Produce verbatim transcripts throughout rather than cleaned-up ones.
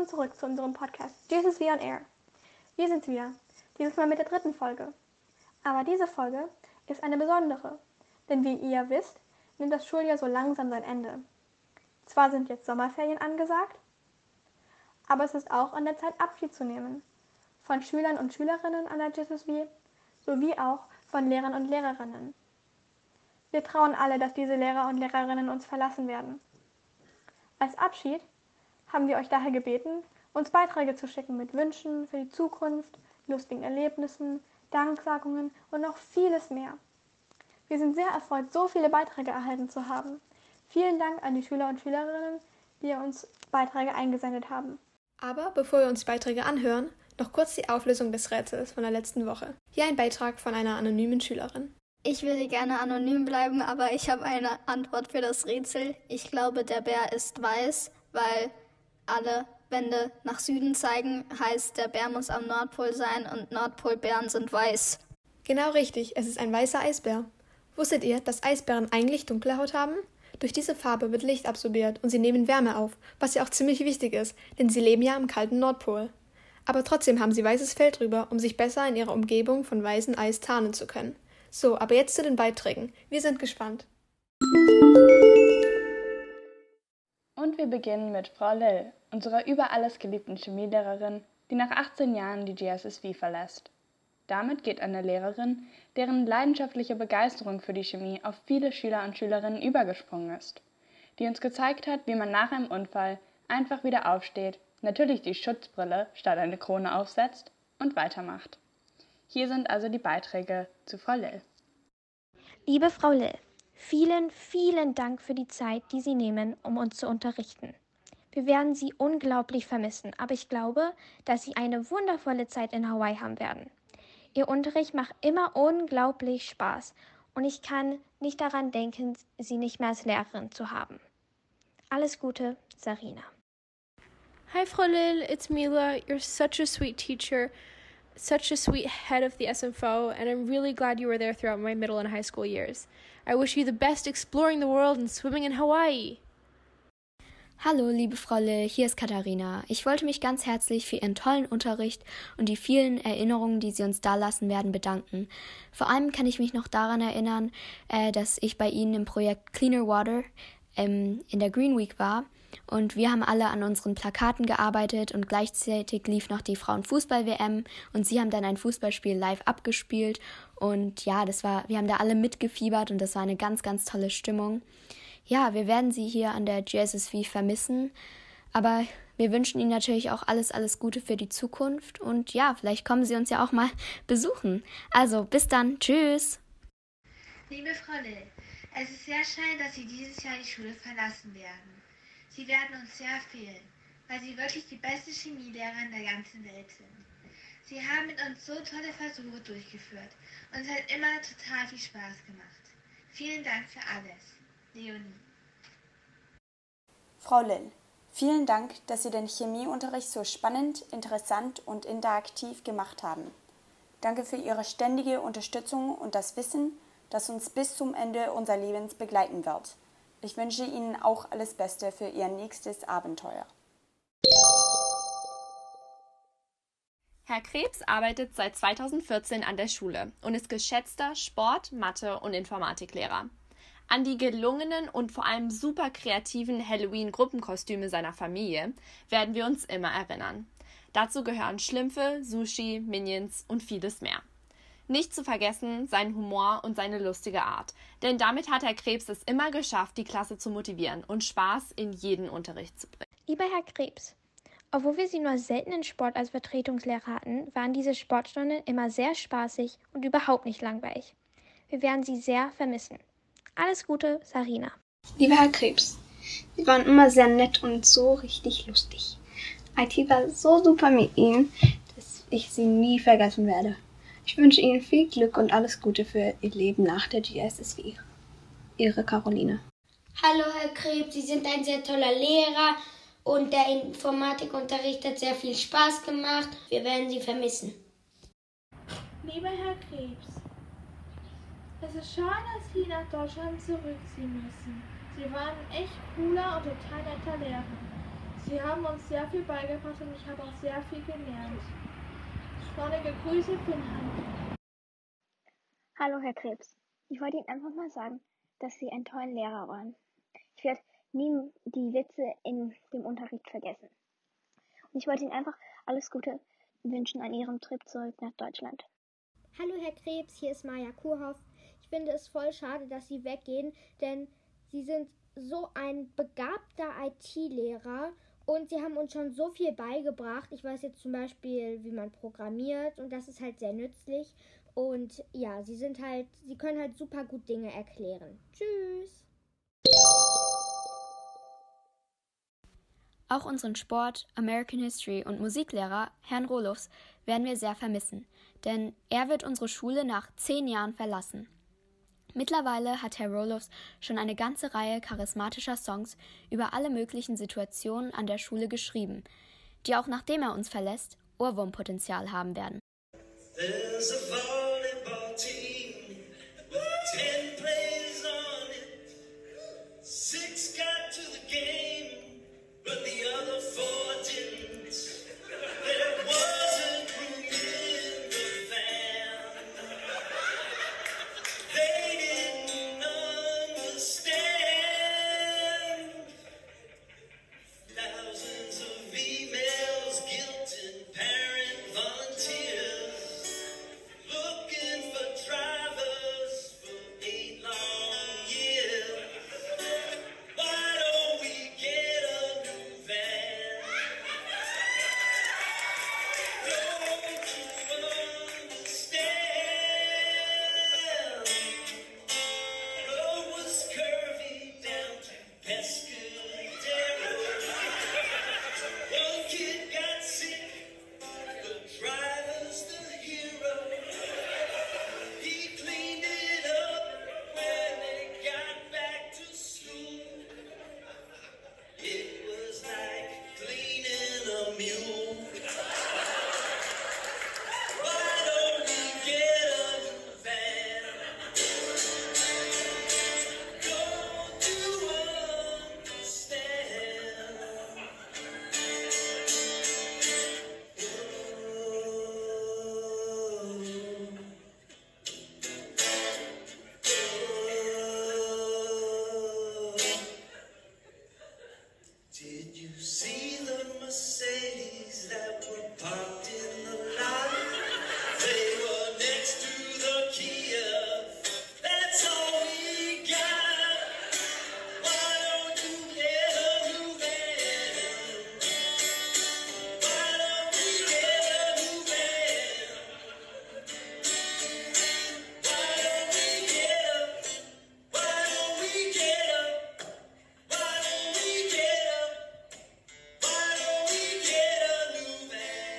Willkommen zurück zu unserem Podcast Jesus We on Air. Hier sind wir, dieses Mal mit der dritten Folge. Aber diese Folge ist eine besondere, denn wie ihr wisst, nimmt das Schuljahr so langsam sein Ende. Zwar sind jetzt Sommerferien angesagt, aber es ist auch an der Zeit, Abschied zu nehmen. Von Schülern und Schülerinnen an der Jesus We, sowie auch von Lehrern und Lehrerinnen. Wir trauen alle, dass diese Lehrer und Lehrerinnen uns verlassen werden. Als Abschied haben wir euch daher gebeten, uns Beiträge zu schicken mit Wünschen für die Zukunft, lustigen Erlebnissen, Danksagungen und noch vieles mehr. Wir sind sehr erfreut, so viele Beiträge erhalten zu haben. Vielen Dank an die Schüler und Schülerinnen, die uns Beiträge eingesendet haben. Aber bevor wir uns die Beiträge anhören, noch kurz die Auflösung des Rätsels von der letzten Woche. Hier ein Beitrag von einer anonymen Schülerin. Ich würde gerne anonym bleiben, aber ich habe eine Antwort für das Rätsel. Ich glaube, der Bär ist weiß, weil alle Wände nach Süden zeigen, heißt, der Bär muss am Nordpol sein und Nordpolbären sind weiß. Genau richtig, es ist ein weißer Eisbär. Wusstet ihr, dass Eisbären eigentlich dunkle Haut haben? Durch diese Farbe wird Licht absorbiert und sie nehmen Wärme auf, was ja auch ziemlich wichtig ist, denn sie leben ja am kalten Nordpol. Aber trotzdem haben sie weißes Fell drüber, um sich besser in ihrer Umgebung von weißem Eis tarnen zu können. So, aber jetzt zu den Beiträgen. Wir sind gespannt. Und wir beginnen mit Frau Lill, unserer über alles geliebten Chemielehrerin, die nach achtzehn Jahren die G S S V verlässt. Damit geht eine Lehrerin, deren leidenschaftliche Begeisterung für die Chemie auf viele Schüler und Schülerinnen übergesprungen ist, die uns gezeigt hat, wie man nach einem Unfall einfach wieder aufsteht, natürlich die Schutzbrille statt eine Krone aufsetzt und weitermacht. Hier sind also die Beiträge zu Frau Lill. Liebe Frau Lill, vielen, vielen Dank für die Zeit, die Sie nehmen, um uns zu unterrichten. Wir werden Sie unglaublich vermissen, aber ich glaube, dass Sie eine wundervolle Zeit in Hawaii haben werden. Ihr Unterricht macht immer unglaublich Spaß und ich kann nicht daran denken, Sie nicht mehr als Lehrerin zu haben. Alles Gute, Sarina. Hi, Frau Lill, it's Mila. You're such a sweet teacher, such a sweet head of the S F O, and I'm really glad you were there throughout my middle and high school years. I wish you the best exploring the world and swimming in Hawaii. Hallo, liebe Frau Lill, hier ist Katharina. Ich wollte mich ganz herzlich für Ihren tollen Unterricht und die vielen Erinnerungen, die Sie uns dalassen werden, bedanken. Vor allem kann ich mich noch daran erinnern, äh, dass ich bei Ihnen im Projekt Cleaner Water ähm, in der Green Week war. Und wir haben alle an unseren Plakaten gearbeitet und gleichzeitig lief noch die Frauenfußball-W M und Sie haben dann ein Fußballspiel live abgespielt und ja, das war, wir haben da alle mitgefiebert und das war eine ganz, ganz tolle Stimmung. Ja, wir werden Sie hier an der G S S V vermissen, aber wir wünschen Ihnen natürlich auch alles, alles Gute für die Zukunft und ja, vielleicht kommen Sie uns ja auch mal besuchen. Also, bis dann, tschüss! Liebe Frau Lill, es ist sehr schade, dass Sie dieses Jahr die Schule verlassen werden. Sie werden uns sehr fehlen, weil Sie wirklich die beste Chemielehrerin der ganzen Welt sind. Sie haben mit uns so tolle Versuche durchgeführt und es hat immer total viel Spaß gemacht. Vielen Dank für alles. Leonie. Frau Lill, vielen Dank, dass Sie den Chemieunterricht so spannend, interessant und interaktiv gemacht haben. Danke für Ihre ständige Unterstützung und das Wissen, das uns bis zum Ende unseres Lebens begleiten wird. Ich wünsche Ihnen auch alles Beste für Ihr nächstes Abenteuer. Herr Krebs arbeitet seit zweitausendvierzehn an der Schule und ist geschätzter Sport-, Mathe- und Informatiklehrer. An die gelungenen und vor allem super kreativen Halloween-Gruppenkostüme seiner Familie werden wir uns immer erinnern. Dazu gehören Schlümpfe, Sushi, Minions und vieles mehr. Nicht zu vergessen sein Humor und seine lustige Art, denn damit hat Herr Krebs es immer geschafft, die Klasse zu motivieren und Spaß in jeden Unterricht zu bringen. Lieber Herr Krebs, obwohl wir Sie nur selten in Sport als Vertretungslehrer hatten, waren diese Sportstunden immer sehr spaßig und überhaupt nicht langweilig. Wir werden Sie sehr vermissen. Alles Gute, Sarina. Lieber Herr Krebs, Sie waren immer sehr nett und so richtig lustig. I T war so super mit Ihnen, dass ich Sie nie vergessen werde. Ich wünsche Ihnen viel Glück und alles Gute für Ihr Leben nach der G S S V. Ihre Caroline. Hallo Herr Krebs, Sie sind ein sehr toller Lehrer und der Informatikunterricht hat sehr viel Spaß gemacht. Wir werden Sie vermissen. Lieber Herr Krebs, es ist schade, dass Sie nach Deutschland zurückziehen müssen. Sie waren ein echt cooler und total netter Lehrer. Sie haben uns sehr viel beigebracht und ich habe auch sehr viel gelernt. Sonnige Grüße, Finnland. Hallo, Herr Krebs. Ich wollte Ihnen einfach mal sagen, dass Sie ein toller Lehrer waren. Ich werde nie die Witze in dem Unterricht vergessen. Und ich wollte Ihnen einfach alles Gute wünschen an Ihrem Trip zurück nach Deutschland. Hallo, Herr Krebs, hier ist Maja Kurhoff. Ich finde es voll schade, dass Sie weggehen, denn Sie sind so ein begabter I T-Lehrer und Sie haben uns schon so viel beigebracht. Ich weiß jetzt zum Beispiel, wie man programmiert und das ist halt sehr nützlich. Und ja, Sie sind halt, Sie können halt super gut Dinge erklären. Tschüss! Auch unseren Sport-, American History und Musiklehrer, Herrn Rohlofs, werden wir sehr vermissen, denn er wird unsere Schule nach zehn Jahren verlassen. Mittlerweile hat Herr Rohlofs schon eine ganze Reihe charismatischer Songs über alle möglichen Situationen an der Schule geschrieben, die auch nachdem er uns verlässt, Ohrwurmpotenzial haben werden. There's a volleyball team with ten players on it. Six got to the game, but the other four didn't. There wasn't room in the van. They didn't understand. Thousands of emails, guilt and parent volunteers. Looking for drivers for eight long years. Why don't we get a new van? Don't you understand? Road was curvy down to Pescadero. One kid got sick, the driver's the hero. He cleaned it up when they got back to school. It was like cleaning a mule. Why don't we get a new van? Don't you understand? Did you see the Mercedes that were parked in the lot? They were next to the Kia. That's all we got. Why don't you get a new van? Why don't we get a new van? Why don't we get up? Why don't we get up? Why don't we get up? Why don't we get a new van?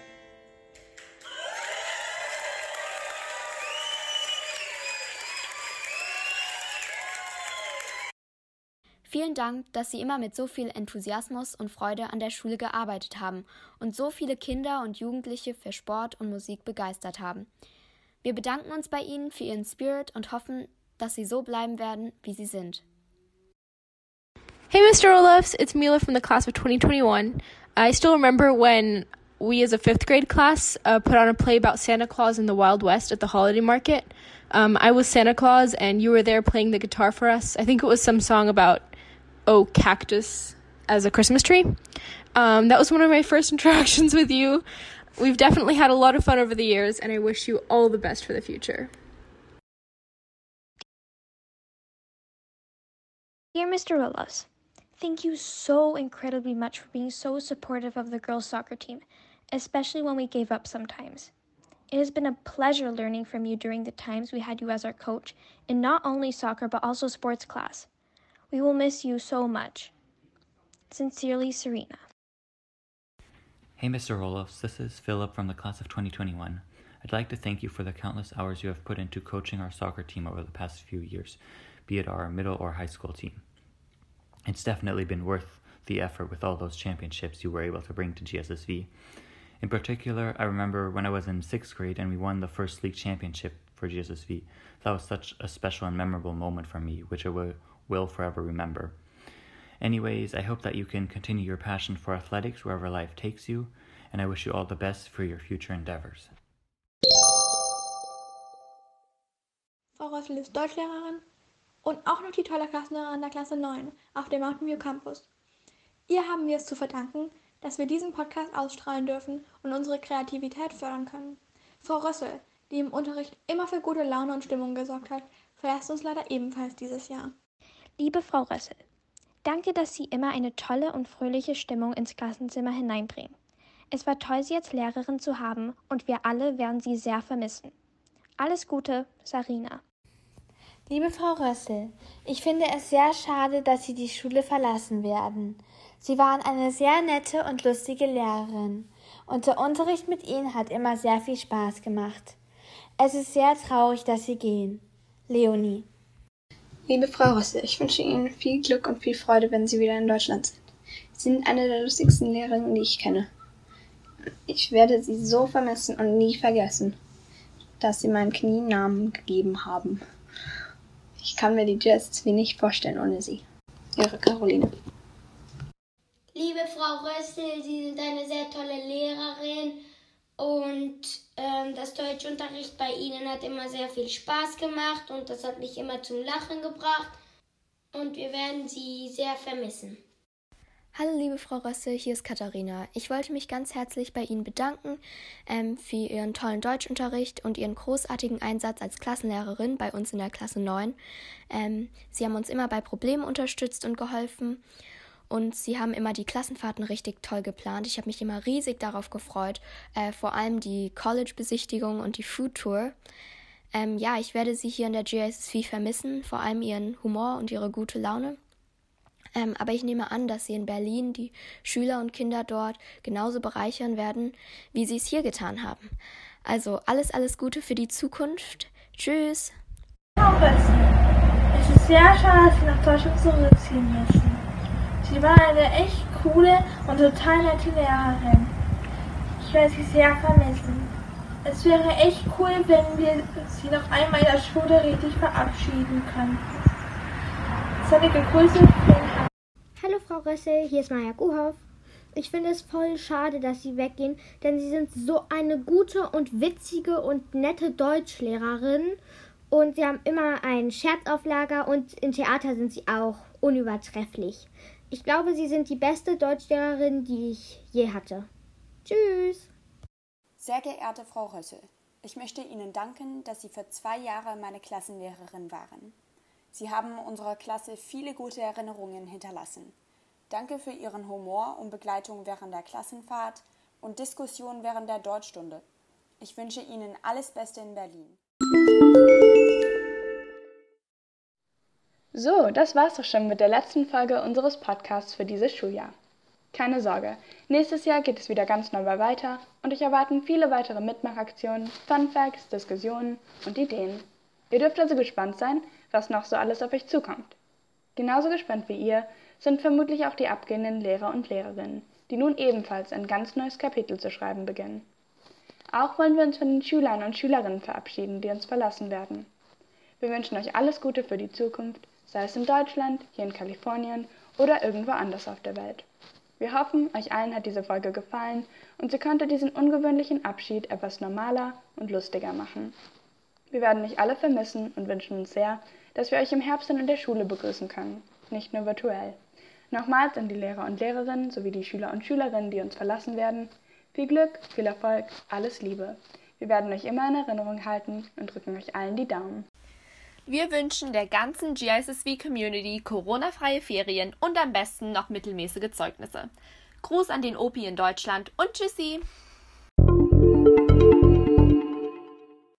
Vielen Dank, dass Sie immer mit so viel Enthusiasmus und Freude an der Schule gearbeitet haben und so viele Kinder und Jugendliche für Sport und Musik begeistert haben. Wir bedanken uns bei Ihnen für Ihren Spirit und hoffen, dass Sie so bleiben werden, wie Sie sind. Hey, Mister Olofs, it's Mila from the class of twenty twenty-one. I still remember when we as a fifth grade class uh, put on a play about Santa Claus in the Wild West at the holiday market. Um, I was Santa Claus and you were there playing the guitar for us. I think it was some song about, oh, cactus as a Christmas tree. Um, that was one of my first interactions with you. We've definitely had a lot of fun over the years and I wish you all the best for the future. Dear Mister Olofs, thank you so incredibly much for being so supportive of the girls' soccer team, especially when we gave up sometimes. It has been a pleasure learning from you during the times we had you as our coach in not only soccer but also sports class. We will miss you so much. Sincerely, Serena. Hey Mister Olofs, this is Philip from the class of twenty twenty-one. I'd like to thank you for the countless hours you have put into coaching our soccer team over the past few years, be it our middle or high school team. It's definitely been worth the effort with all those championships you were able to bring to G S S V. In particular, I remember when I was in sixth grade and we won the first league championship for G S S V. That was such a special and memorable moment for me, which I will, will forever remember. Anyways, I hope that you can continue your passion for athletics wherever life takes you, and I wish you all the best for your future endeavors. Frau Rössel ist Deutschlehrerin und auch noch die tolle Klassenlehrerin der Klasse neun auf dem Mountain View Campus. Ihr haben wir es zu verdanken, dass wir diesen Podcast ausstrahlen dürfen und unsere Kreativität fördern können. Frau Rössel, die im Unterricht immer für gute Laune und Stimmung gesorgt hat, verlässt uns leider ebenfalls dieses Jahr. Liebe Frau Rössel, danke, dass Sie immer eine tolle und fröhliche Stimmung ins Klassenzimmer hineinbringen. Es war toll, Sie als Lehrerin zu haben und wir alle werden Sie sehr vermissen. Alles Gute, Sarina. Liebe Frau Rössel, ich finde es sehr schade, dass Sie die Schule verlassen werden. Sie waren eine sehr nette und lustige Lehrerin und der Unterricht mit Ihnen hat immer sehr viel Spaß gemacht. Es ist sehr traurig, dass Sie gehen. Leonie. Liebe Frau Rössel, ich wünsche Ihnen viel Glück und viel Freude, wenn Sie wieder in Deutschland sind. Sie sind eine der lustigsten Lehrerinnen, die ich kenne. Ich werde Sie so vermissen und nie vergessen, dass Sie meinen Knie Namen gegeben haben. Ich kann mir die G S S W nicht vorstellen ohne Sie. Ihre Caroline. Liebe Frau Rössel, Sie sind eine sehr tolle Lehrerin und ähm, das Deutschunterricht bei Ihnen hat immer sehr viel Spaß gemacht und das hat mich immer zum Lachen gebracht und wir werden Sie sehr vermissen. Hallo liebe Frau Rössel, hier ist Katharina. Ich wollte mich ganz herzlich bei Ihnen bedanken ähm, für Ihren tollen Deutschunterricht und Ihren großartigen Einsatz als Klassenlehrerin bei uns in der Klasse neun. Ähm, Sie haben uns immer bei Problemen unterstützt und geholfen und Sie haben immer die Klassenfahrten richtig toll geplant. Ich habe mich immer riesig darauf gefreut, äh, vor allem die College-Besichtigung und die Food-Tour. Ähm, ja, ich werde Sie hier in der G S S V vermissen, vor allem Ihren Humor und Ihre gute Laune. Ähm, aber ich nehme an, dass Sie in Berlin die Schüler und Kinder dort genauso bereichern werden, wie Sie es hier getan haben. Also alles, alles Gute für die Zukunft. Tschüss. Frau Rössel, es ist sehr schade, dass Sie nach Deutschland zurückziehen müssen. Sie war eine echt coole und total nette Lehrerin. Ich werde Sie sehr vermissen. Es wäre echt cool, wenn wir Sie noch einmal in der Schule richtig verabschieden könnten. Sonnige Grüße. Hallo Frau Rössel, hier ist Maja Kuhhoff. Ich finde es voll schade, dass Sie weggehen, denn Sie sind so eine gute und witzige und nette Deutschlehrerin und Sie haben immer einen Scherz auf Lager und im Theater sind Sie auch unübertrefflich. Ich glaube, Sie sind die beste Deutschlehrerin, die ich je hatte. Tschüss! Sehr geehrte Frau Rössel, ich möchte Ihnen danken, dass Sie für zwei Jahre meine Klassenlehrerin waren. Sie haben unserer Klasse viele gute Erinnerungen hinterlassen. Danke für Ihren Humor und Begleitung während der Klassenfahrt und Diskussion während der Deutschstunde. Ich wünsche Ihnen alles Beste in Berlin. So, das war's doch schon mit der letzten Folge unseres Podcasts für dieses Schuljahr. Keine Sorge, nächstes Jahr geht es wieder ganz normal weiter und euch erwarten viele weitere Mitmachaktionen, Funfacts, Diskussionen und Ideen. Ihr dürft also gespannt sein, was noch so alles auf euch zukommt. Genauso gespannt wie ihr sind vermutlich auch die abgehenden Lehrer und Lehrerinnen, die nun ebenfalls ein ganz neues Kapitel zu schreiben beginnen. Auch wollen wir uns von den Schülern und Schülerinnen verabschieden, die uns verlassen werden. Wir wünschen euch alles Gute für die Zukunft, sei es in Deutschland, hier in Kalifornien oder irgendwo anders auf der Welt. Wir hoffen, euch allen hat diese Folge gefallen und sie konnte diesen ungewöhnlichen Abschied etwas normaler und lustiger machen. Wir werden euch alle vermissen und wünschen uns sehr, dass wir euch im Herbst dann in der Schule begrüßen können, nicht nur virtuell. Nochmals an die Lehrer und Lehrerinnen sowie die Schüler und Schülerinnen, die uns verlassen werden. Viel Glück, viel Erfolg, alles Liebe. Wir werden euch immer in Erinnerung halten und drücken euch allen die Daumen. Wir wünschen der ganzen G I S S V-Community Corona-freie Ferien und am besten noch mittelmäßige Zeugnisse. Gruß an den Opi in Deutschland und tschüssi!